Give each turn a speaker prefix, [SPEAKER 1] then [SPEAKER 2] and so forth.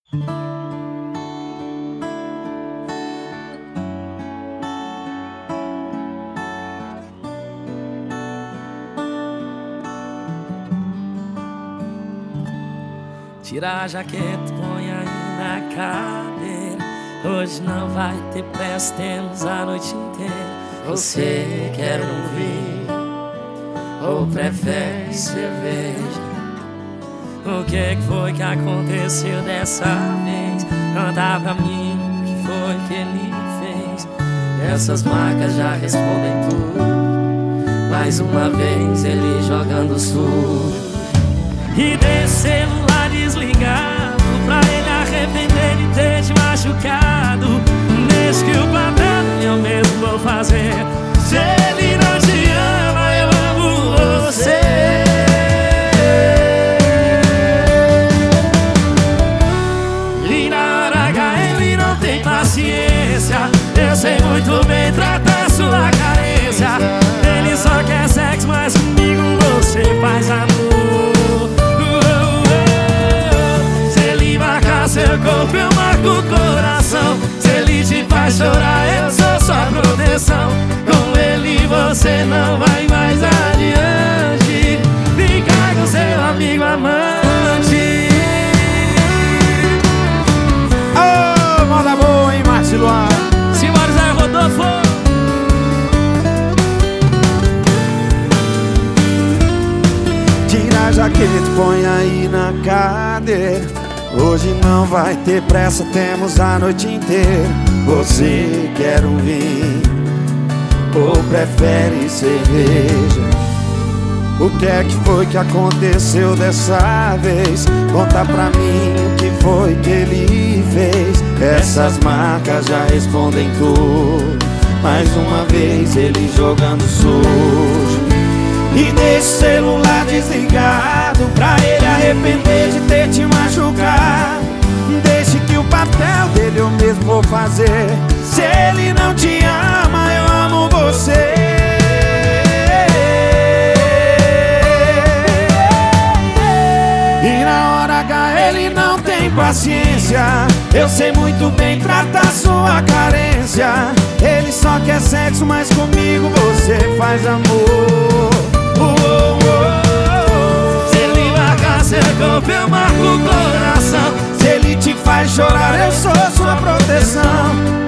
[SPEAKER 1] Tira a jaqueta, põe aí na cadeira. Hoje não vai ter pressa, temos a noite inteira. Você quer ouvir ou prefere cerveja? O que foi que aconteceu dessa vez? Conta pra mim o que foi que ele fez. Essas marcas já respondem tudo. Mais uma vez ele jogando sujo. E desse celular desligado, pra ele arrepender de ter te machucado. Desde que o papel eu mesmo vou fazer. Se ele não te ama, eu amo você. E na hora H ele não tem paciência. Eu sei muito bem tratar sua carência. Ele só quer sexo, mas comigo você faz amor. Seu corpo eu marco o coração. Se ele te faz chorar, eu sou sua proteção. Com ele você não vai mais adiante. Fica com seu amigo amante.
[SPEAKER 2] Ô, moda boa, hein, Marciluan?
[SPEAKER 1] Simbora, Zé Rodolfo.
[SPEAKER 2] Tira a jaqueta, põe aí na cadeira. Hoje não vai ter pressa, temos a noite inteira. Você quer um vinho ou prefere cerveja? O que é que foi que aconteceu dessa vez? Conta pra mim o que foi que ele fez. Essas marcas já respondem tudo. Mais uma vez ele jogando sujo. E deixa o celular desligado, pra ele arrepender de ter te machucado. Deixe que o papel dele eu mesmo vou fazer. Se ele não te ama, eu amo você. E na hora H ele não tem paciência. Eu sei muito bem tratar sua carência. Ele só quer sexo, mas comigo você faz amor.
[SPEAKER 1] Se ele marcar seu corpo, eu marco o coração.
[SPEAKER 2] Se ele te faz chorar, eu sou sua proteção.